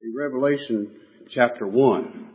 In Revelation chapter 1.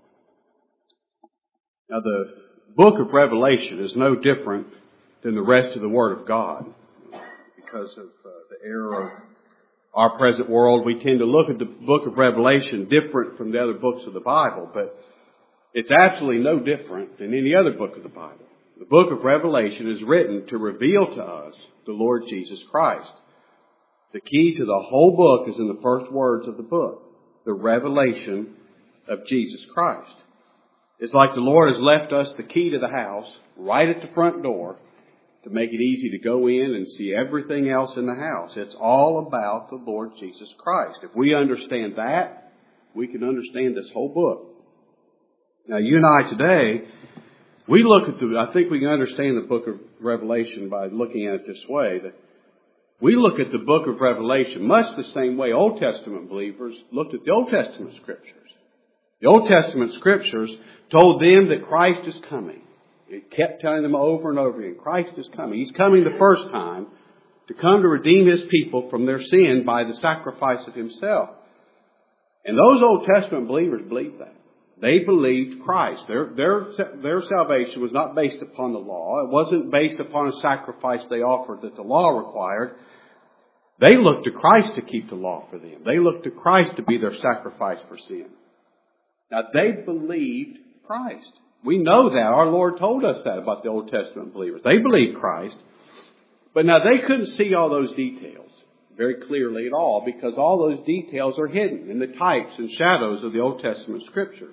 Now the book of Revelation is no different than the rest of the Word of God. Because of the error of our present world, we tend to look at the book of Revelation different from the other books of the Bible, but it's absolutely no different than any other book of the Bible. The book of Revelation is written to reveal to us the Lord Jesus Christ. The key to the whole book is in the first words of the book, the revelation of Jesus Christ. It's like the Lord has left us the key to the house right at the front door to make it easy to go in and see everything else in the house. It's all about the Lord Jesus Christ. If we understand that, we can understand this whole book. Now, you and I today, we look at I think we can understand the book of Revelation by looking at it this way, that we look at the book of Revelation much the same way Old Testament believers looked at the Old Testament Scriptures. The Old Testament Scriptures told them that Christ is coming. It kept telling them over and over again, Christ is coming. He's coming the first time to come to redeem His people from their sin by the sacrifice of Himself. And those Old Testament believers believed that. They believed Christ. Their salvation was not based upon the law. It wasn't based upon a sacrifice they offered that the law required. They looked to Christ to keep the law for them. They looked to Christ to be their sacrifice for sin. Now, they believed Christ. We know that. Our Lord told us that about the Old Testament believers. They believed Christ. But now they couldn't see all those details very clearly at all, because all those details are hidden in the types and shadows of the Old Testament Scriptures.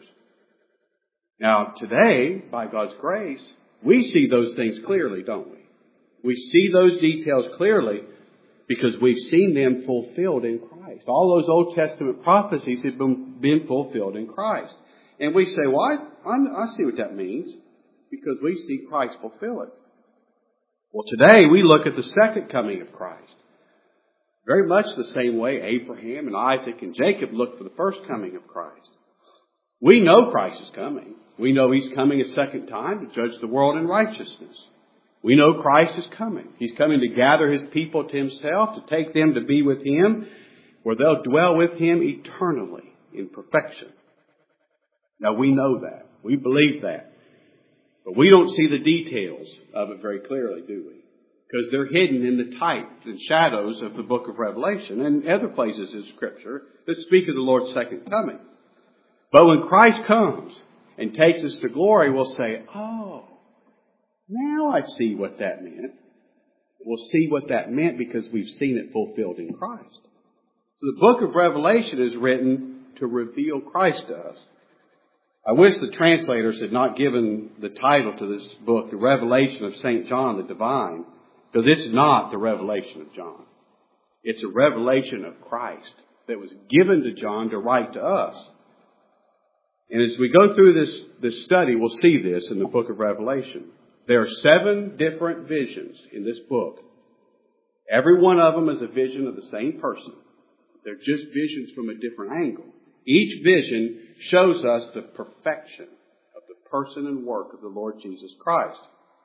Now, today, by God's grace, we see those things clearly, don't we? We see those details clearly because we've seen them fulfilled in Christ. All those Old Testament prophecies have been fulfilled in Christ. And we say, well, I see what that means, because we see Christ fulfill it. Well, today we look at the second coming of Christ. Very much the same way Abraham and Isaac and Jacob looked for the first coming of Christ. We know Christ is coming. We know He's coming a second time to judge the world in righteousness. We know Christ is coming. He's coming to gather His people to Himself, to take them to be with Him, where they'll dwell with Him eternally in perfection. Now, we know that. We believe that. But we don't see the details of it very clearly, do we? Because they're hidden in the types and shadows of the book of Revelation and other places in Scripture that speak of the Lord's second coming. But when Christ comes and takes us to glory, we'll say, oh, now I see what that meant. We'll see what that meant because we've seen it fulfilled in Christ. So the book of Revelation is written to reveal Christ to us. I wish the translators had not given the title to this book, The Revelation of St. John the Divine, because it's not the revelation of John. It's a revelation of Christ that was given to John to write to us. And as we go through this study, we'll see this in the book of Revelation. There are 7 different visions in this book. Every one of them is a vision of the same person. They're just visions from a different angle. Each vision shows us the perfection of the person and work of the Lord Jesus Christ.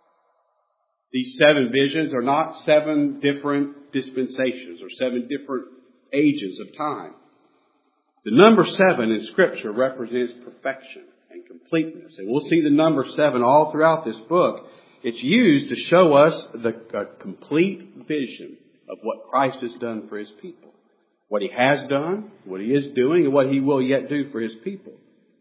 These 7 visions are not 7 different dispensations or 7 different ages of time. The number 7 in Scripture represents perfection and completeness. And we'll see the number 7 all throughout this book. It's used to show us the complete vision of what Christ has done for His people. What He has done, what He is doing, and what He will yet do for His people.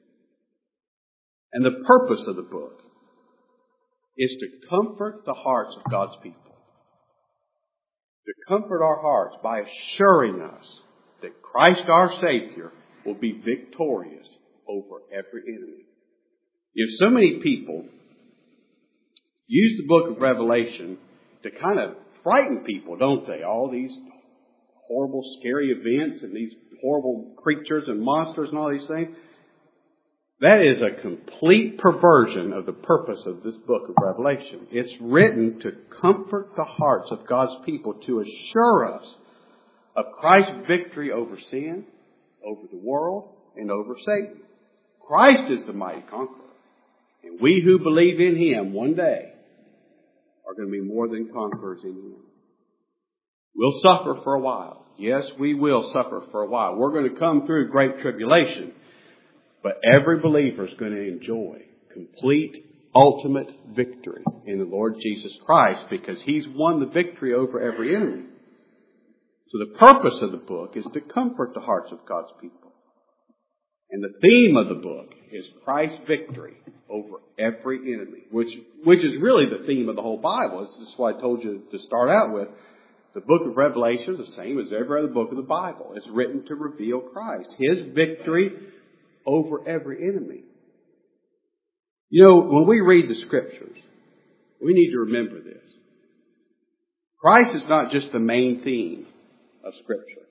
And the purpose of the book is to comfort the hearts of God's people. To comfort our hearts by assuring us that Christ our Savior will be victorious over every enemy. So many people use the book of Revelation to kind of frighten people, don't they? All these horrible, scary events and these horrible creatures and monsters and all these things. That is a complete perversion of the purpose of this book of Revelation. It's written to comfort the hearts of God's people, to assure us of Christ's victory over sin, over the world, and over Satan. Christ is the mighty conqueror. And we who believe in Him one day are going to be more than conquerors in Him. We'll suffer for a while. Yes, we will suffer for a while. We're going to come through great tribulation. But every believer is going to enjoy complete, ultimate victory in the Lord Jesus Christ because He's won the victory over every enemy. So the purpose of the book is to comfort the hearts of God's people. And the theme of the book is Christ's victory over every enemy, which is really the theme of the whole Bible. This is what I told you to start out with. The book of Revelation is the same as every other book of the Bible. It's written to reveal Christ, His victory over every enemy. You know, when we read the Scriptures, we need to remember this. Christ is not just the main theme of Scripture.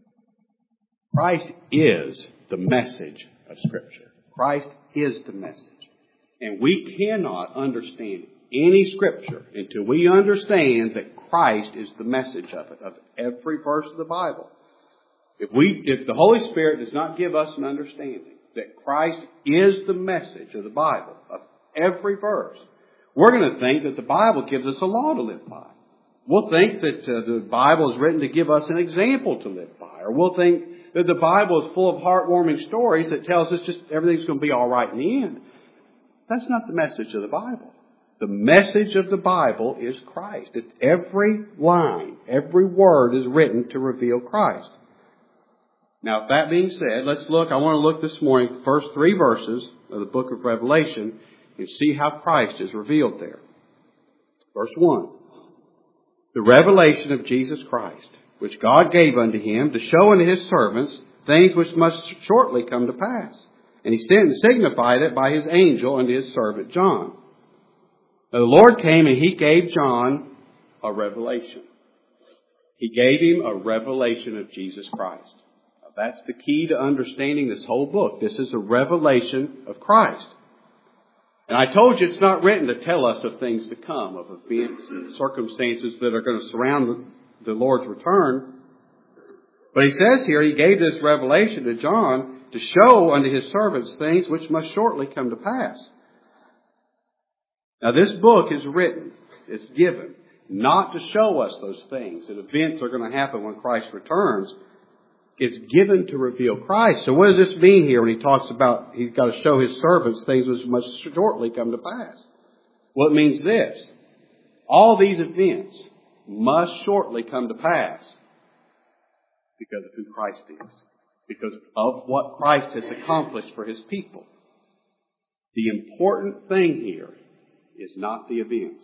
Christ is the message of Scripture. Christ is the message. And we cannot understand any Scripture until we understand that Christ is the message of it, of every verse of the Bible. If the Holy Spirit does not give us an understanding that Christ is the message of the Bible, of every verse, we're going to think that the Bible gives us a law to live by. We'll think that the Bible is written to give us an example to live by. Or we'll think that the Bible is full of heartwarming stories that tells us just everything's going to be all right in the end. That's not the message of the Bible. The message of the Bible is Christ. It's every line, every word is written to reveal Christ. Now, with that being said, I want to look this morning at the first 3 verses of the book of Revelation and see how Christ is revealed there. Verse 1. The revelation of Jesus Christ, which God gave unto Him to show unto His servants things which must shortly come to pass. And He sent and signified it by His angel unto His servant John. Now the Lord came and He gave John a revelation. He gave him a revelation of Jesus Christ. Now that's the key to understanding this whole book. This is a revelation of Christ. And I told you it's not written to tell us of things to come, of events and circumstances that are going to surround the Lord's return. But He says here, He gave this revelation to John to show unto His servants things which must shortly come to pass. Now this book is written, it's given, not to show us those things that events are going to happen when Christ returns. It's given to reveal Christ. So what does this mean here when He talks about He's got to show His servants things which must shortly come to pass? Well, it means this. All these events must shortly come to pass because of who Christ is. Because of what Christ has accomplished for His people. The important thing here is not the events.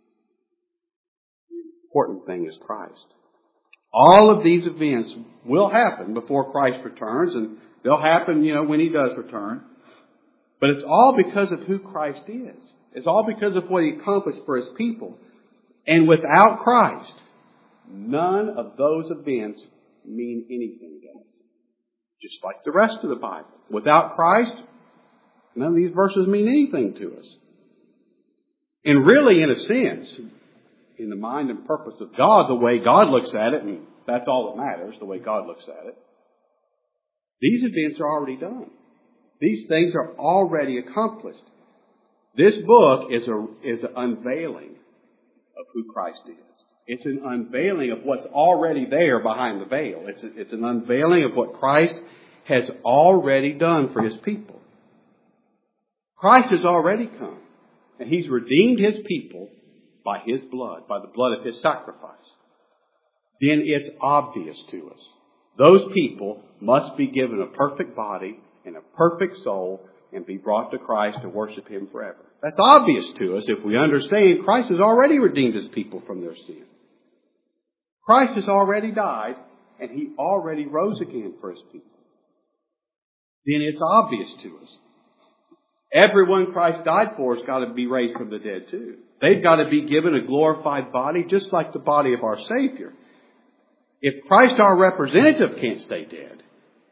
The important thing is Christ. All of these events will happen before Christ returns, and they'll happen, when He does return. But it's all because of who Christ is. It's all because of what He accomplished for His people. And without Christ, none of those events mean anything to us. Just like the rest of the Bible. Without Christ, none of these verses mean anything to us. And really, in a sense, in the mind and purpose of God, the way God looks at it, and that's all that matters, the way God looks at it, these events are already done. These things are already accomplished. This book is an unveiling of who Christ is. It's an unveiling of what's already there behind the veil. It's an unveiling of what Christ has already done for His people. Christ has already come, and He's redeemed His people by His blood, by the blood of His sacrifice. Then it's obvious to us. Those people must be given a perfect body and a perfect soul and be brought to Christ to worship Him forever. That's obvious to us if we understand Christ has already redeemed His people from their sin. Christ has already died, and He already rose again for His people. Then it's obvious to us. Everyone Christ died for has got to be raised from the dead too. They've got to be given a glorified body just like the body of our Savior. If Christ, our representative, can't stay dead,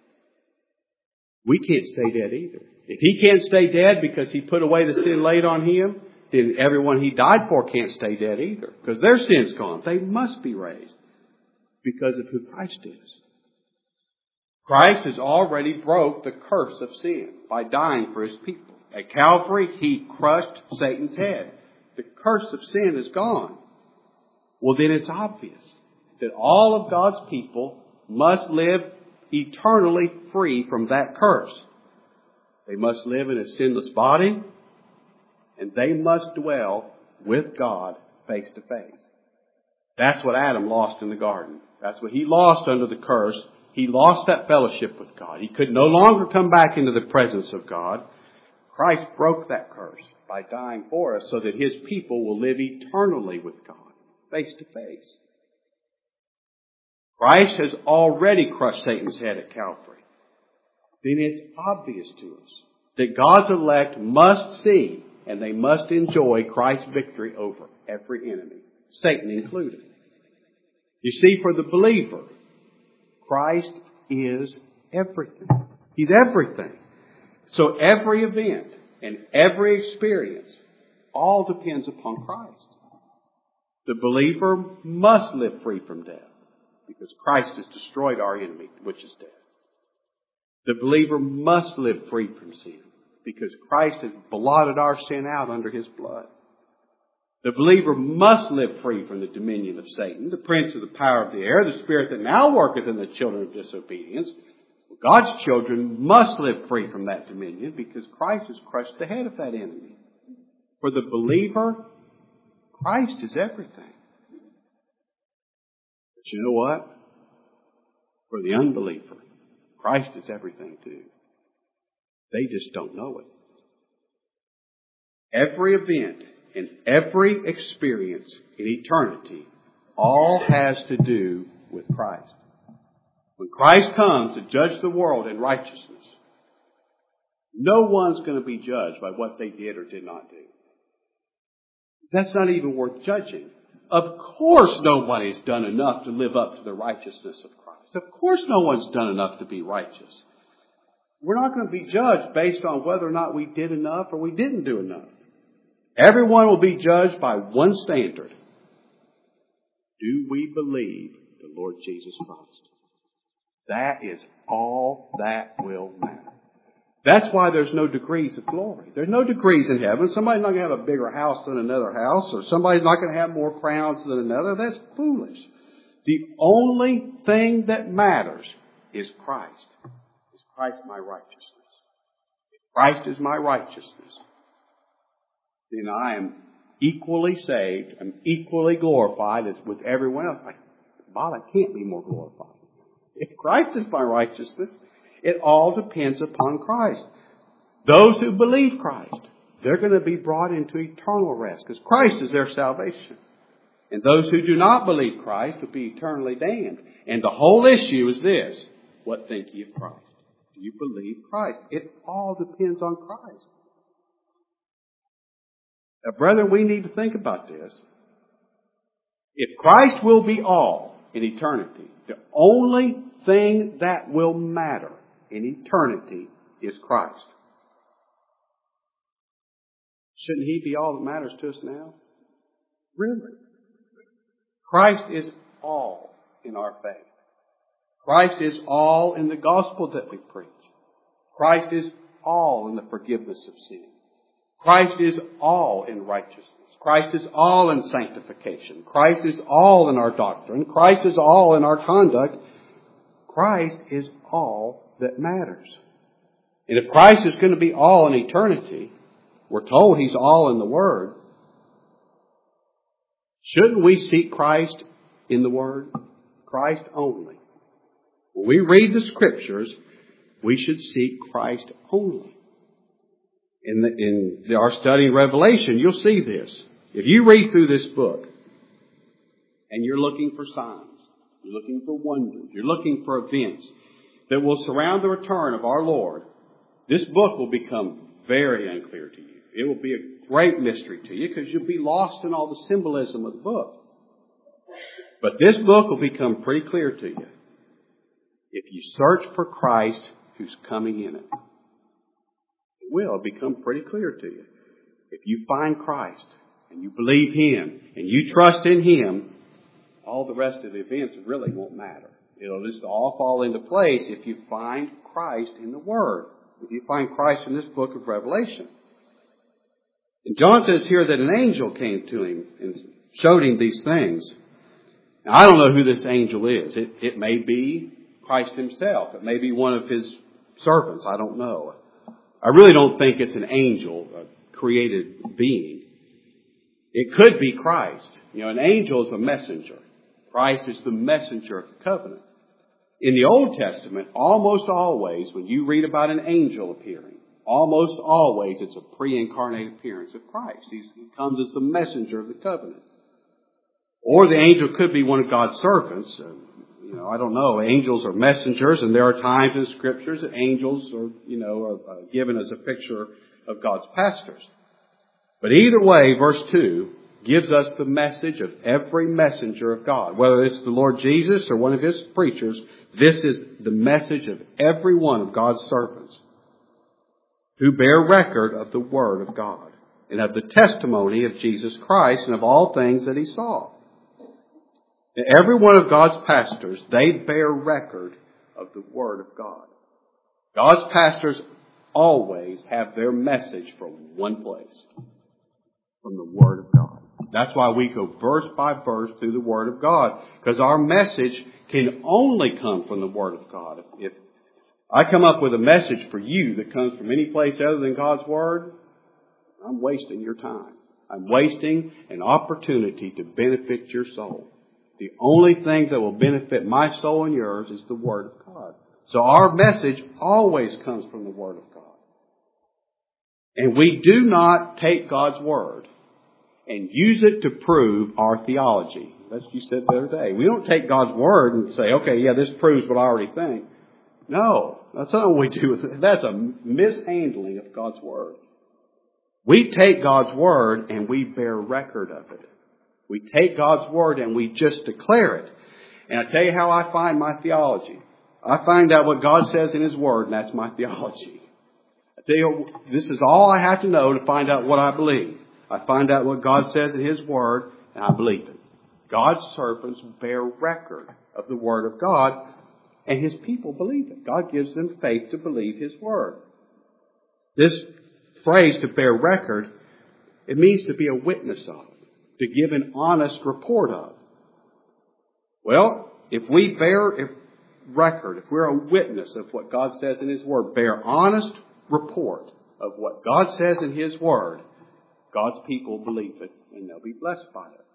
we can't stay dead either. If He can't stay dead because He put away the sin laid on Him, then everyone He died for can't stay dead either. Because their sin's gone. They must be raised because of who Christ is. Christ has already broke the curse of sin by dying for His people. At Calvary, He crushed Satan's head. The curse of sin is gone. Well, then it's obvious that all of God's people must live eternally free from that curse. They must live in a sinless body, and they must dwell with God face to face. That's what Adam lost in the garden. That's what he lost under the curse. He lost that fellowship with God. He could no longer come back into the presence of God. Christ broke that curse by dying for us so that His people will live eternally with God, face to face. Christ has already crushed Satan's head at Calvary. Then it's obvious to us that God's elect must see and they must enjoy Christ's victory over every enemy, Satan included. You see, for the believer, Christ is everything. He's everything. So every event and every experience all depends upon Christ. The believer must live free from death because Christ has destroyed our enemy, which is death. The believer must live free from sin because Christ has blotted our sin out under His blood. The believer must live free from the dominion of Satan, the prince of the power of the air, the spirit that now worketh in the children of disobedience. God's children must live free from that dominion because Christ has crushed the head of that enemy. For the believer, Christ is everything. But you know what? For the unbeliever, Christ is everything too. They just don't know it. Every event and every experience in eternity all has to do with Christ. When Christ comes to judge the world in righteousness, no one's going to be judged by what they did or did not do. That's not even worth judging. Of course nobody's done enough to live up to the righteousness of Christ. Of course no one's done enough to be righteous. We're not going to be judged based on whether or not we did enough or we didn't do enough. Everyone will be judged by one standard. Do we believe the Lord Jesus Christ? That is all that will matter. That's why there's no degrees of glory. There's no degrees in heaven. Somebody's not going to have a bigger house than another house, or somebody's not going to have more crowns than another. That's foolish. The only thing that matters is Christ. Is Christ my righteousness? If Christ is my righteousness, then I am equally saved. I'm equally glorified as with everyone else. Bob, I can't be more glorified. If Christ is my righteousness, it all depends upon Christ. Those who believe Christ, they're going to be brought into eternal rest because Christ is their salvation. And those who do not believe Christ will be eternally damned. And the whole issue is this: what think ye of Christ? Do you believe Christ? It all depends on Christ. Now, brethren, we need to think about this. If Christ will be all in eternity, the only thing that will matter in eternity is Christ. Shouldn't He be all that matters to us now? Really? Christ is all in our faith. Christ is all in the gospel that we preach. Christ is all in the forgiveness of sin. Christ is all in righteousness. Christ is all in sanctification. Christ is all in our doctrine. Christ is all in our conduct. Christ is all that matters. And if Christ is going to be all in eternity, we're told He's all in the Word. Shouldn't we seek Christ in the Word? Christ only. When we read the Scriptures, we should seek Christ only. In our study in Revelation, you'll see this. If you read through this book and you're looking for signs, you're looking for wonders, you're looking for events that will surround the return of our Lord, this book will become very unclear to you. It will be a great mystery to you because you'll be lost in all the symbolism of the book. But this book will become pretty clear to you if you search for Christ who's coming in it. It will become pretty clear to you. If you find Christ and you believe Him and you trust in Him, all the rest of the events really won't matter. It'll just all fall into place if you find Christ in the Word. If you find Christ in this book of Revelation. And John says here that an angel came to him and showed him these things. Now, I don't know who this angel is. It may be Christ himself. It may be one of his servants. I don't know. I really don't think it's an angel, a created being. It could be Christ. An angel is a messenger. Christ is the messenger of the covenant. In the Old Testament, almost always, when you read about an angel appearing, almost always it's a pre-incarnate appearance of Christ. He comes as the messenger of the covenant. Or the angel could be one of God's servants. I don't know. Angels are messengers, and there are times in the Scriptures that angels are given as a picture of God's pastors. But either way, verse 2 gives us the message of every messenger of God. Whether it's the Lord Jesus or one of his preachers, this is the message of every one of God's servants who bear record of the Word of God and of the testimony of Jesus Christ and of all things that he saw. Every one of God's pastors, they bear record of the Word of God. God's pastors always have their message from one place, from the Word of God. That's why we go verse by verse through the Word of God, because our message can only come from the Word of God. If I come up with a message for you that comes from any place other than God's Word, I'm wasting your time. I'm wasting an opportunity to benefit your soul. The only thing that will benefit my soul and yours is the Word of God. So our message always comes from the Word of God. And we do not take God's Word and use it to prove our theology. That's what you said the other day. We don't take God's Word and say, okay, yeah, this proves what I already think. No, that's not what we do with it. That's a mishandling of God's Word. We take God's Word and we bear record of it. We take God's Word and we just declare it. And I tell you how I find my theology. I find out what God says in His Word, and that's my theology. I tell you, this is all I have to know to find out what I believe. I find out what God says in His Word, and I believe it. God's servants bear record of the Word of God, and His people believe it. God gives them faith to believe His Word. This phrase, to bear record, it means to be a witness of, to give an honest report of. Well, if we bear record, if we're a witness of what God says in His Word, bear honest report of what God says in His Word, God's people believe it and they'll be blessed by it.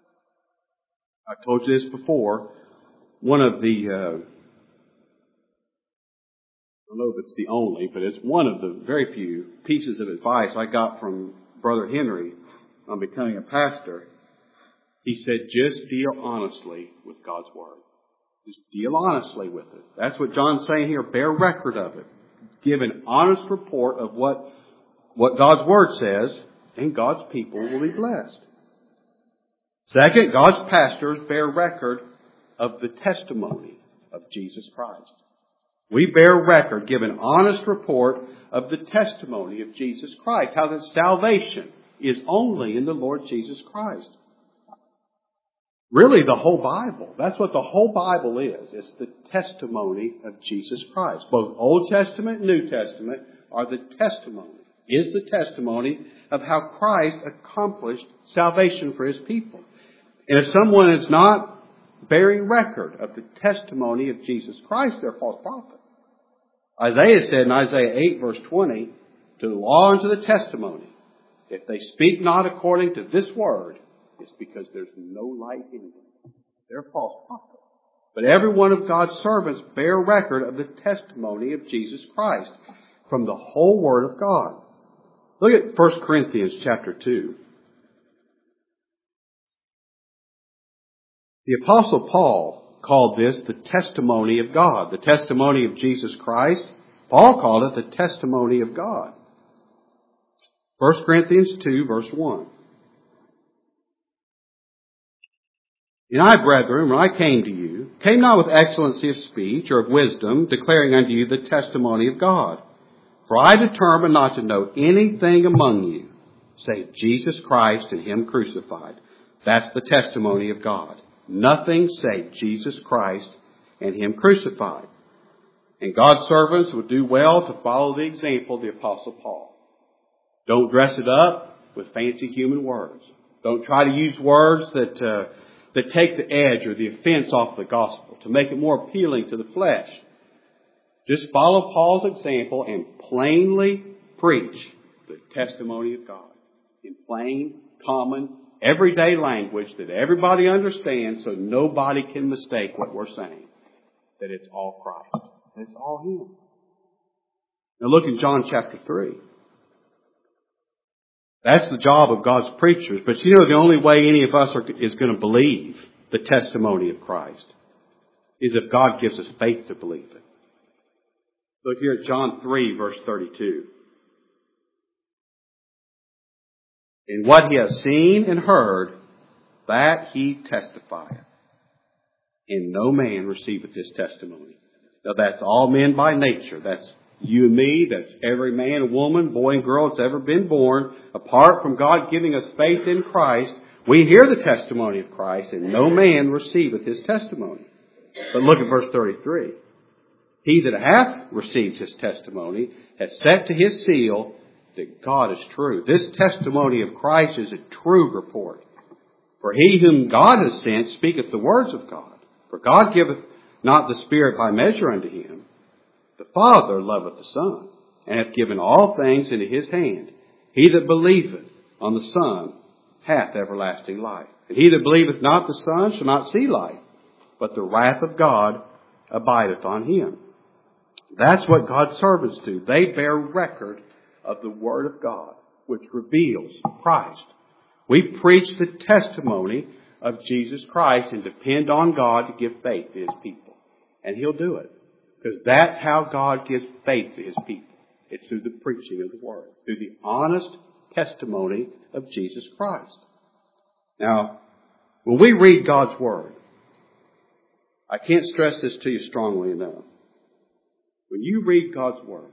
I told you this before. One of the, I don't know if it's the only, but it's one of the very few pieces of advice I got from Brother Henry on becoming a pastor. He said, just deal honestly with God's Word. Just deal honestly with it. That's what John's saying here. Bear record of it. Give an honest report of what God's Word says, and God's people will be blessed. Second, God's pastors bear record of the testimony of Jesus Christ. We bear record, give an honest report of the testimony of Jesus Christ. How that salvation is only in the Lord Jesus Christ. Really, the whole Bible. That's what the whole Bible is. It's the testimony of Jesus Christ. Both Old Testament and New Testament are the testimony, is the testimony of how Christ accomplished salvation for His people. And if someone is not bearing record of the testimony of Jesus Christ, they're a false prophet. Isaiah said in Isaiah 8 verse 20, to the law and to the testimony, if they speak not according to this word, it's because there's no light in them. They're false prophets. But every one of God's servants bear record of the testimony of Jesus Christ from the whole Word of God. Look at 1 Corinthians chapter 2. The Apostle Paul called this the testimony of God, the testimony of Jesus Christ. Paul called it the testimony of God. 1 Corinthians 2 verse 1. And I, brethren, when I came to you, came not with excellency of speech or of wisdom, declaring unto you the testimony of God. For I determined not to know anything among you, save Jesus Christ and Him crucified. That's the testimony of God. Nothing save Jesus Christ and Him crucified. And God's servants would do well to follow the example of the Apostle Paul. Don't dress it up with fancy human words. Don't try to use words that take the edge or the offense off the gospel, to make it more appealing to the flesh. Just follow Paul's example and plainly preach the testimony of God in plain, common, everyday language that everybody understands so nobody can mistake what we're saying. That it's all Christ. That it's all Him. Now look in John chapter 3. That's the job of God's preachers. But you know the only way any of us is going to believe the testimony of Christ is if God gives us faith to believe it. Look here at John 3 verse 32. In what he has seen and heard, that he testifieth. And no man receiveth his testimony. Now that's all men by nature. That's you and me. That's every man, woman, boy and girl that's ever been born. Apart from God giving us faith in Christ, we hear the testimony of Christ and no man receiveth his testimony. But look at verse 33. He that hath received his testimony has set to his seal that God is true. This testimony of Christ is a true report. For he whom God has sent speaketh the words of God. For God giveth not the Spirit by measure unto him. The Father loveth the Son, and hath given all things into his hand. He that believeth on the Son hath everlasting life. And he that believeth not the Son shall not see life, but the wrath of God abideth on him. That's what God's servants do. They bear record of the Word of God, which reveals Christ. We preach the testimony of Jesus Christ and depend on God to give faith to His people. And He'll do it. Because that's how God gives faith to His people. It's through the preaching of the Word. Through the honest testimony of Jesus Christ. Now, when we read God's Word, I can't stress this to you strongly enough. When you read God's Word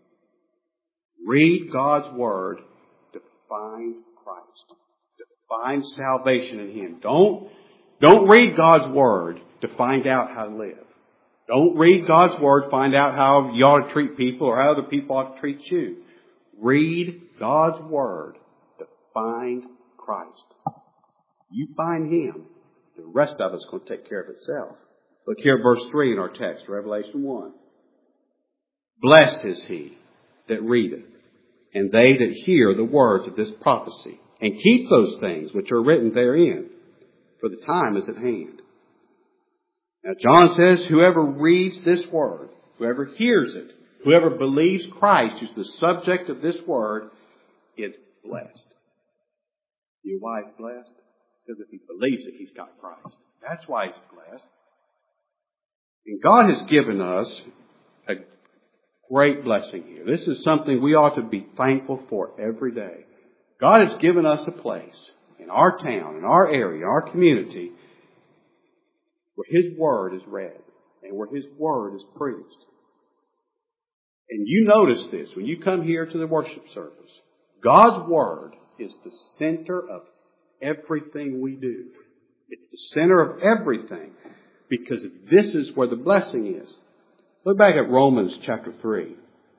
to find Christ. To find salvation in Him. Don't read God's Word to find out how to live. Don't read God's Word to find out how you ought to treat people or how other people ought to treat you. Read God's Word to find Christ. You find Him, the rest of it's going to take care of itself. Look here at verse 3 in our text, Revelation 1. Blessed is he that readeth, and they that hear the words of this prophecy, and keep those things which are written therein, for the time is at hand. Now John says, whoever reads this word, whoever hears it, whoever believes Christ, who's the subject of this word, is blessed. Your wife blessed? Because if he believes it, he's got Christ. That's why he's blessed. And God has given us a great blessing here. This is something we ought to be thankful for every day. God has given us a place in our town, in our area, our community, where His Word is read and where His Word is preached. And you notice this when you come here to the worship service. God's Word is the center of everything we do. It's the center of everything because this is where the blessing is. Look back at Romans chapter 3.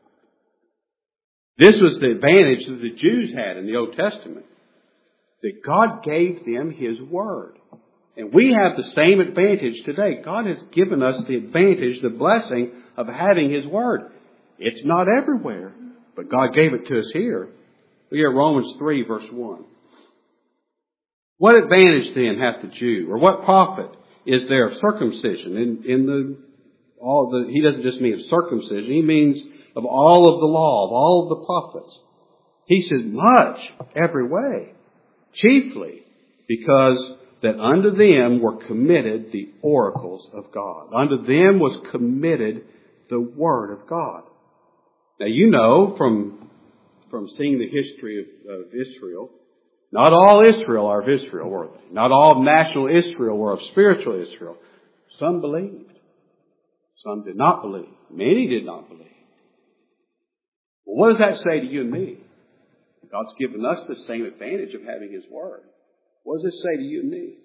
This was the advantage that the Jews had in the Old Testament. That God gave them His Word. And we have the same advantage today. God has given us the advantage, the blessing of having His Word. It's not everywhere, but God gave it to us here. Look at Romans 3 verse 1. What advantage then hath the Jew? Or what profit is there of circumcision he doesn't just mean of circumcision. He means of all of the law, of all of the prophets. He says much, every way. Chiefly because that unto them were committed the oracles of God. Unto them was committed the Word of God. Now you know from seeing the history of Israel, not all Israel are of Israel, were they? Not all national Israel were of spiritual Israel. Some believed. Some did not believe. Many did not believe. Well, what does that say to you and me? God's given us the same advantage of having His Word. What does this say to you and me?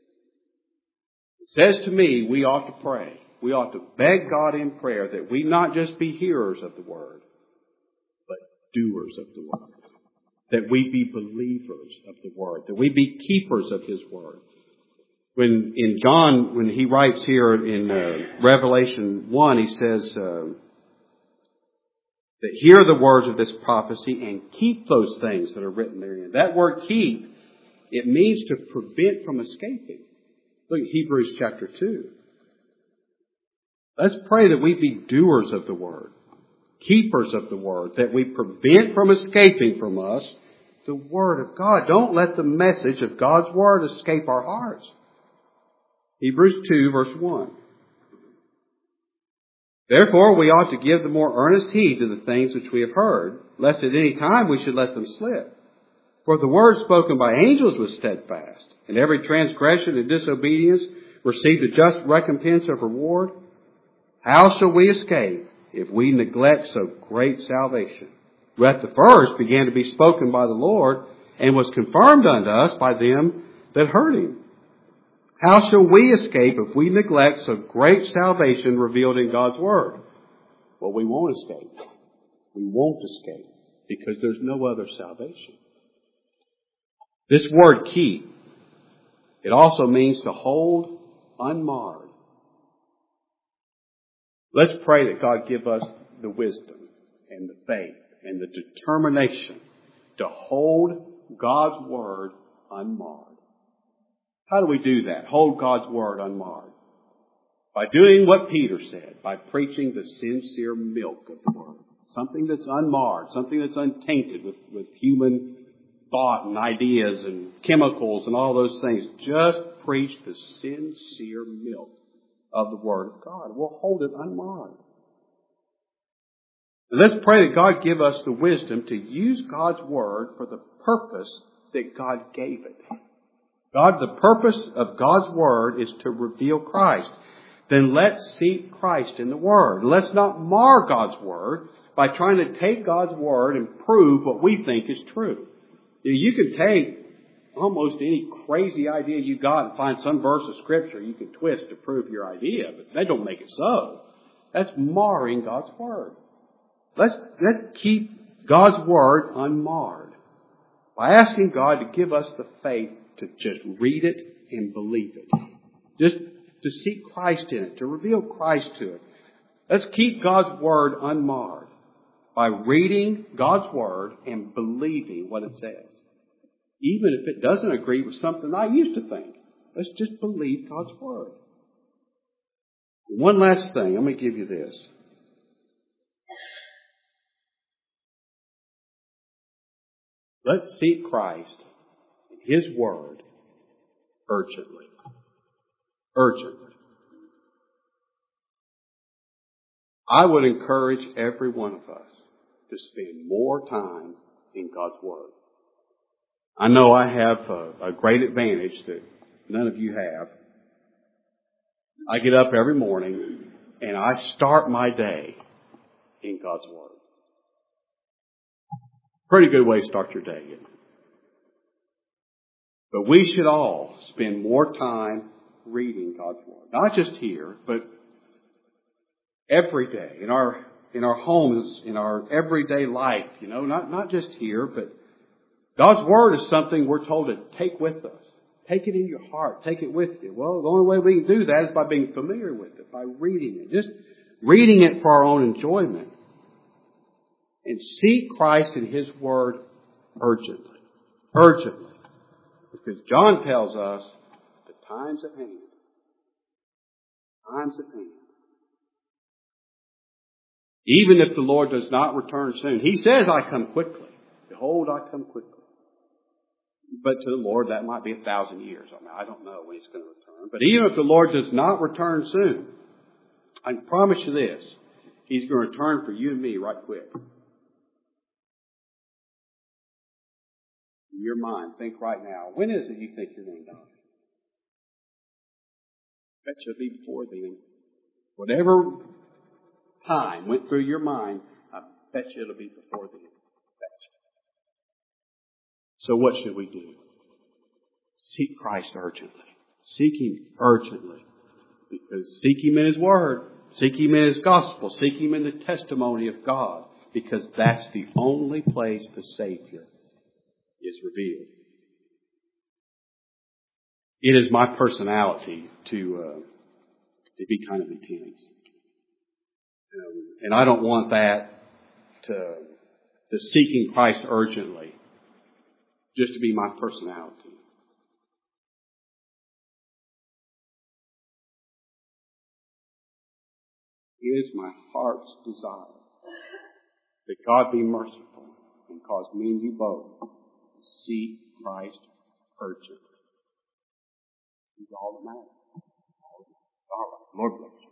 It says to me we ought to pray. We ought to beg God in prayer that we not just be hearers of the Word, but doers of the Word. That we be believers of the Word. That we be keepers of His Word. When he writes here in Revelation 1, he says, that hear the words of this prophecy and keep those things that are written therein. That word keep, it means to prevent from escaping. Look at Hebrews chapter 2. Let's pray that we be doers of the word, keepers of the word, that we prevent from escaping from us the word of God. Don't let the message of God's word escape our hearts. Hebrews 2 verse 1. Therefore we ought to give the more earnest heed to the things which we have heard, lest at any time we should let them slip. For the word spoken by angels was steadfast, and every transgression and disobedience received a just recompense of reward. How shall we escape if we neglect so great salvation, who at the first began to be spoken by the Lord, and was confirmed unto us by them that heard him? How shall we escape if we neglect so great salvation revealed in God's word? Well, we won't escape. We won't escape because there's no other salvation. This word keep, it also means to hold unmarred. Let's pray that God give us the wisdom and the faith and the determination to hold God's word unmarred. How do we do that? Hold God's word unmarred. By doing what Peter said, by preaching the sincere milk of the word. Something that's unmarred, something that's untainted with human thought and ideas and chemicals and all those things. Just preach the sincere milk of the word of God. We'll hold it unmarred. And let's pray that God give us the wisdom to use God's word for the purpose that God gave it. God, the purpose of God's word is to reveal Christ. Then let's seek Christ in the word. Let's not mar God's word by trying to take God's word and prove what we think is true. You can take almost any crazy idea you got and find some verse of Scripture you can twist to prove your idea, but that don't make it so. That's marring God's word. Let's keep God's word unmarred by asking God to give us the faith to just read it and believe it. Just to seek Christ in it, to reveal Christ to it. Let's keep God's word unmarred by reading God's word and believing what it says. Even if it doesn't agree with something I used to think. Let's just believe God's word. One last thing. Let me give you this. Let's seek Christ and His word urgently. Urgently. I would encourage every one of us to spend more time in God's word. I know I have a great advantage that none of you have. I get up every morning and I start my day in God's word. Pretty good way to start your day, isn't it? But we should all spend more time reading God's word. Not just here, but every day in our homes, in our everyday life, not just here, but God's word is something we're told to take with us. Take it in your heart. Take it with you. Well, the only way we can do that is by being familiar with it, by reading it. Just reading it for our own enjoyment. And seek Christ in His word urgently. Urgently. Because John tells us the time's at hand. Time's at hand. Even if the Lord does not return soon. He says, I come quickly. Behold, I come quickly. But to the Lord, that might be 1,000 years. I don't know when He's going to return. But even if the Lord does not return soon, I can promise you this. He's going to return for you and me right quick. In your mind, think right now, when is it you think you're going to die? Bet you it'll be before then. Whatever time went through your mind, I bet you it'll be before then. So what should we do? Seek Christ urgently. Seek Him urgently. Because seek Him in His word. Seek Him in His gospel. Seek Him in the testimony of God. Because that's the only place the Savior is revealed. It is my personality to be kind of intense. And I don't want that the seeking Christ urgently just to be my personality. It is my heart's desire that God be merciful and cause me and you both to seek Christ urgently. He's all that matters. All right. Lord bless you.